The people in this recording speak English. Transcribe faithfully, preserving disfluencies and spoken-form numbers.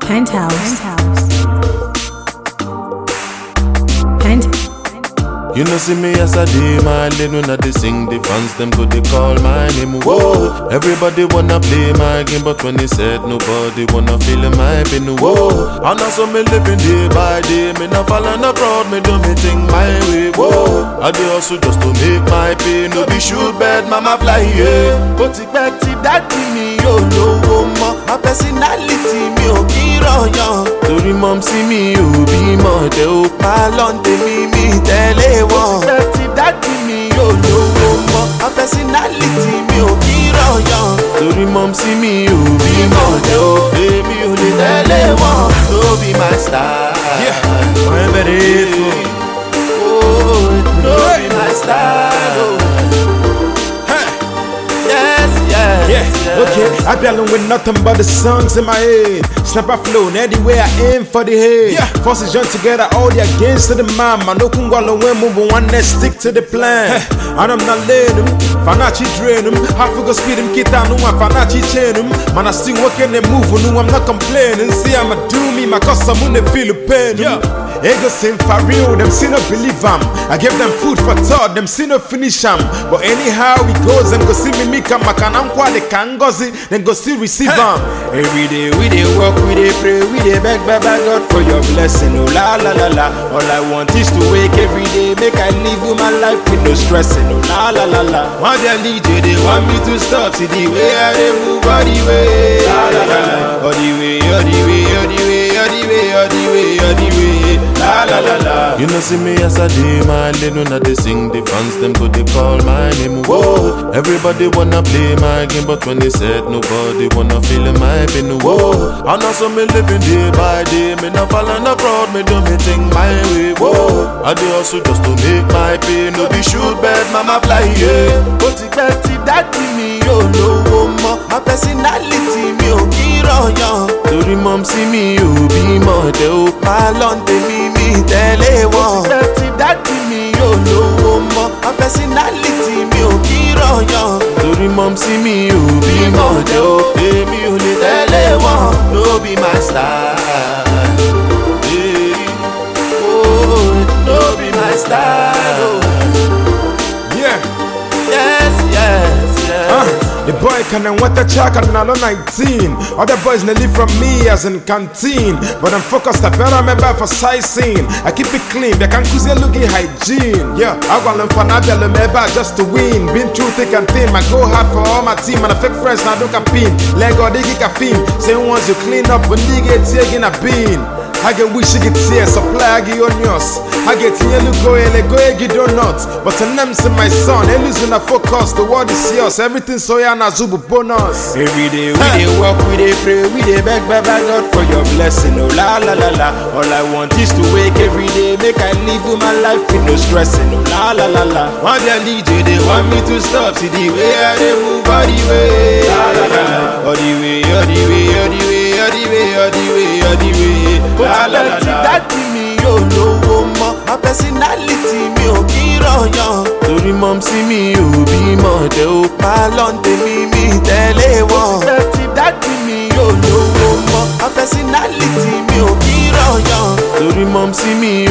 Penthouse. Penthouse. You know see me as I day, my lane when I they sing, the fans them go they call my name. Whoa, everybody wanna play my game, but when they said nobody wanna feel my pain. Whoa, and also me living day by day, me not falling abroad, me do me thing my way. Whoa, I do also just to make my pay, no be shoot bad, mama fly yeah. But it back to that me, yo low mo, my personality me oh kiro young. Tori mom see me, you be more de o palon de me me tele. Wọ́n ti dájú mi yóò lówó mọ́, a personality mi ò kí rọ̀yàn. Torí mom sí mi ò bí mọ̀dẹ́ o, èmi ò lè tẹ̀lé wọn. No be my style. Wọ́n bẹ̀rẹ̀ ètò. No be my style. Yes, yes, Yeah, yes. okay, I be alone with nothing but the songs in my head. Snapper flow, anywhere I aim for the head. Yeah, forces join together, all the against to the man. Man, no kungwalo when move one net stick to the plan. And I'm not letting them, Fanachi drain them. Half go speed them, kita no one Fanachi chain them. Man, I still working and moving, no, I'm not complaining. See, I'ma do me, my cause I'm on the feel the pain. Yeah, ego sing for real, them see no believe them. I give them food for thought, them see no finish them. But anyhow it goes, them go see me, me come, I can the kangozi, then go still receive them. Every day we dey work, we dey pray, we dey beg, beg, beg God for your blessing. Oh la la la la. All I want is to wake every day, make I live with my life with no stressing. Oh la la la la. Want their lead, they want me to stop. See the way I dey move, all the way, la la la la. All the way, all the way, all the way, all the way, all the way, all the way, la la la la. You know see me as I day, my lane when I they sing, the fans them go they call my name. Whoa, everybody wanna play my game, but when they said nobody wanna feel my pain. Whoa, and also me living day by day, me not falling abroad, me do me thing my way. Whoa, I do also just to make my pay, no be shoot bad, mama fly yeah. But it back to that me, yo low mo, my personality me oh kiro young. Tori mom see me, you be more de o palon de me me tele won. But it back to that me, yo low mo, my personality me oh kiro young. Tori mom see me, you be more de o, èmi ò lè tẹ̀lé wọn. No be my style. Yeah. Oh, no be my style. Oh. Yeah. Yes, yes, yes. Uh, the boy can and what a check and now nineteen. Other boys they live from me as in canteen. But I'm focused, I better remember for sightseeing. I keep it clean, they can cause looking hygiene. Yeah, I want them for Nadia remember just to win. Been through thick and thin, I go hard for all my team. And I fake friends now don't pin. Lego digi caffeine. Say once you clean up, when you get here in a bean. I get wish you get here, supply I get onions. I get here, look go ele go egi donuts. But the name's in my son, they losing a focus. The world is yours, everything so ya na zubu bonus. Every day we dey work, we dey pray, we dey beg, beg, beg God for your blessing. Oh la la la la. All I want is to wake every day, make I live with my life with no stressing. Oh la la la la. Want their lead, they want me to stop. See the way I dey move, all the way, la la la la. All the way, all the way, all the way, all the way, all the way, all the way. La la la la. That me yo lowo mo, my personality me ò kí rọ̀yàn. Torí mom sí mi ò bí mọ̀dẹ́ o, palon de mi mi tẹ̀lé wọn. Ti dájú mi yóò lówó mọ́, my personality mi ò kí rọ̀yàn. Torí mom sí mi